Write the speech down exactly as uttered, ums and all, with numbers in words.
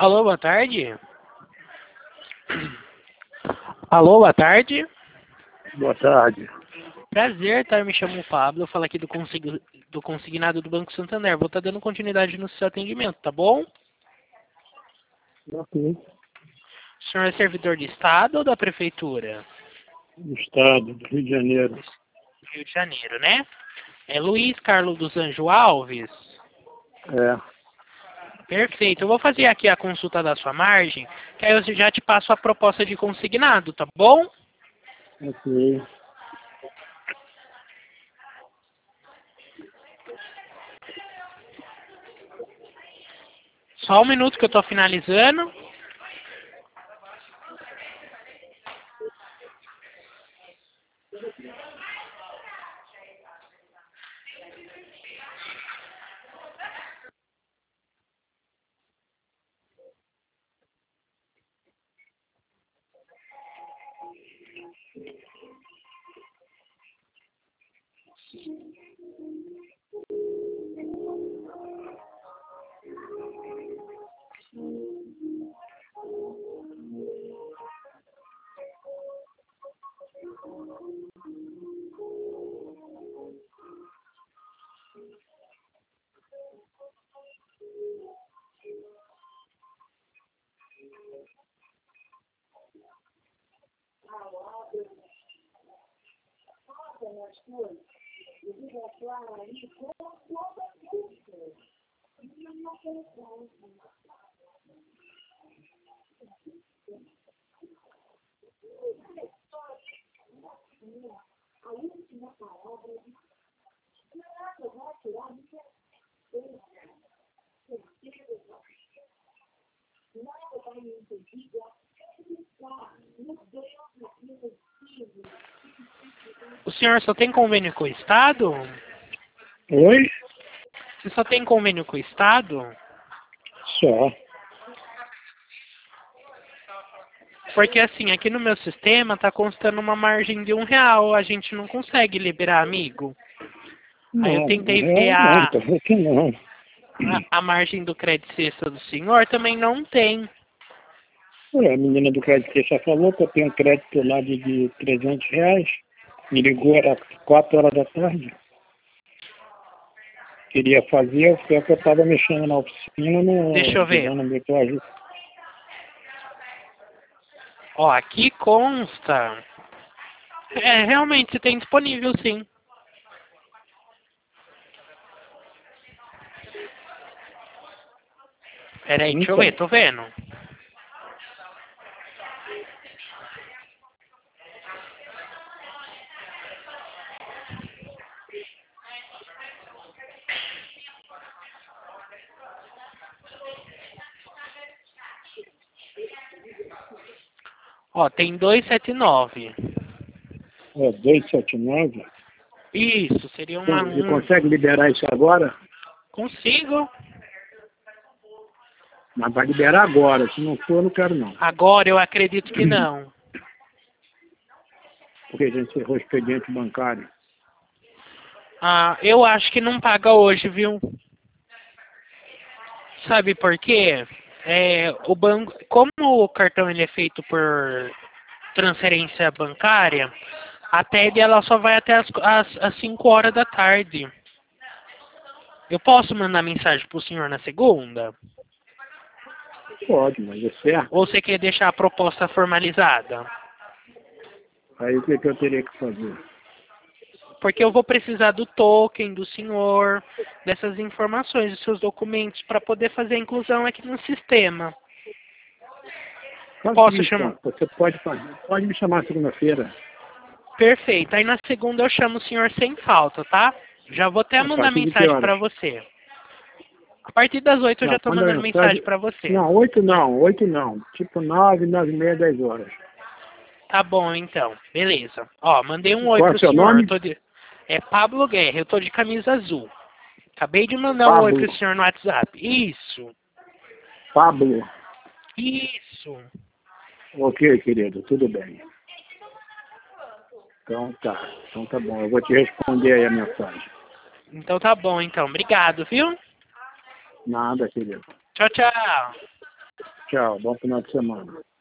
Alô, boa tarde. Alô, boa tarde. Boa tarde. Prazer, tá? Eu me chamo Pablo, eu falo aqui do, consig... do consignado do Banco Santander. Vou estar dando continuidade no seu atendimento, tá bom? Ok. O senhor é servidor de Estado ou da Prefeitura? Do Estado, do Rio de Janeiro. Rio de Janeiro, né? É Luiz Carlos dos Anjos Alves? É. Perfeito. Eu vou fazer aqui a consulta da sua margem, que aí eu já te passo a proposta de consignado, tá bom? Ok. Só um minuto que eu tô finalizando. O senhor só tem convênio com o Estado? Oi? Você só tem convênio com o Estado? Só. Porque assim, aqui no meu sistema tá constando uma margem de um real. A gente não consegue liberar, amigo. Aí eu Não, tentei ver não, não, a, tá aqui não. a, a margem do crédito sexta do senhor, também não tem. Ué, a menina do crédito que já falou que eu tenho um crédito lá de, de trezentos reais. Me ligou, era quatro horas da tarde. Queria fazer, só que eu estava mexendo na oficina, Deixa no, eu ver. dando meu ajuda. Ó, aqui consta. É, realmente tem disponível sim. Pera aí, deixa eu Então, ver, tô vendo. Ó, tem duzentos e setenta e nove. é duzentos e setenta e nove. Isso, seria uma. Você Um... consegue liberar isso agora? Consigo. Mas vai liberar agora. Se não for, eu não quero não. Agora eu acredito que não. Porque já encerrou o expediente bancário. Ah, eu acho que não paga hoje, viu? Sabe por quê? É, o banco, como o cartão ele é feito por transferência bancária, a T E D ela só vai até as, as, as cinco horas da tarde. Eu posso mandar mensagem pro senhor na segunda? Pode, mas é certo. Ou você quer deixar a proposta formalizada? Aí o que, que eu teria que fazer? Porque eu vou precisar do token do senhor, dessas informações, dos seus documentos, para poder fazer a inclusão aqui no sistema. Faz o Posso seguinte, chamar? então, você pode fazer. Pode me chamar segunda-feira. Perfeito. Aí na segunda eu chamo o senhor sem falta, tá? Já vou até A mandar partir de que mensagem horas? para você. A partir das oito eu já Não, tô manda mandando mensagem mensagem. para você. Não, oito não, oito não. Tipo nove, nove e meia, dez horas. Tá bom, então. Beleza. Ó, mandei um oi Qual é o pro seu senhor. Eu nome? tô de... É Pablo Guerra, eu tô de camisa azul. Acabei de mandar um oi Pablo. pro senhor no WhatsApp. Isso. Pablo. Isso. Ok, querido, tudo bem. Então tá. Então tá bom. Eu vou te responder aí a mensagem. Então tá bom, então. Obrigado, viu? Nada, querido. Tchau, tchau. Tchau, bom final de semana.